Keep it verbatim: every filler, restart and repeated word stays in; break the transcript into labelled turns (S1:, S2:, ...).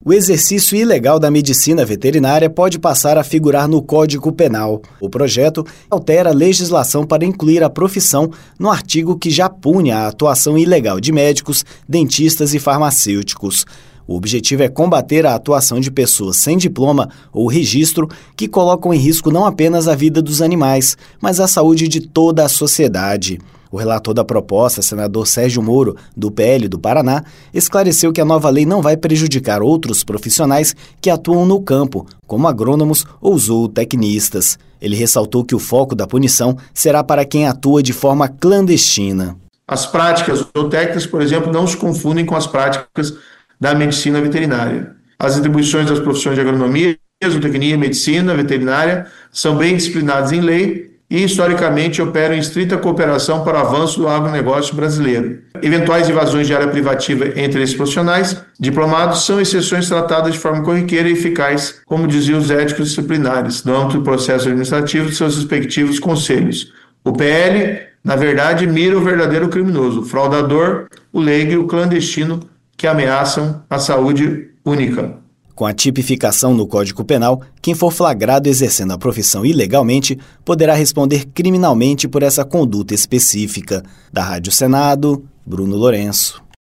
S1: O exercício ilegal da medicina veterinária pode passar a figurar no Código Penal. O projeto altera a legislação para incluir a profissão no artigo que já pune a atuação ilegal de médicos, dentistas e farmacêuticos. O objetivo é combater a atuação de pessoas sem diploma ou registro que colocam em risco não apenas a vida dos animais, mas a saúde de toda a sociedade. O relator da proposta, senador Sérgio Moro, do P L do Paraná, esclareceu que a nova lei não vai prejudicar outros profissionais que atuam no campo, como agrônomos ou zootecnistas. Ele ressaltou que o foco da punição será para quem atua de forma clandestina.
S2: As práticas zootécnicas, por exemplo, não se confundem com as práticas da medicina veterinária. As atribuições das profissões de agronomia, zootecnia e medicina veterinária são bem disciplinadas em lei e, historicamente, operam em estrita cooperação para o avanço do agronegócio brasileiro. Eventuais invasões de área privativa entre esses profissionais diplomados são exceções tratadas de forma corriqueira e eficaz, como diziam os éticos disciplinares, no âmbito do processo administrativo de seus respectivos conselhos. O P L, na verdade, mira o verdadeiro criminoso, o fraudador, o leigo e o clandestino que ameaçam a saúde única.
S1: Com a tipificação no Código Penal, quem for flagrado exercendo a profissão ilegalmente poderá responder criminalmente por essa conduta específica. Da Rádio Senado, Bruno Lourenço.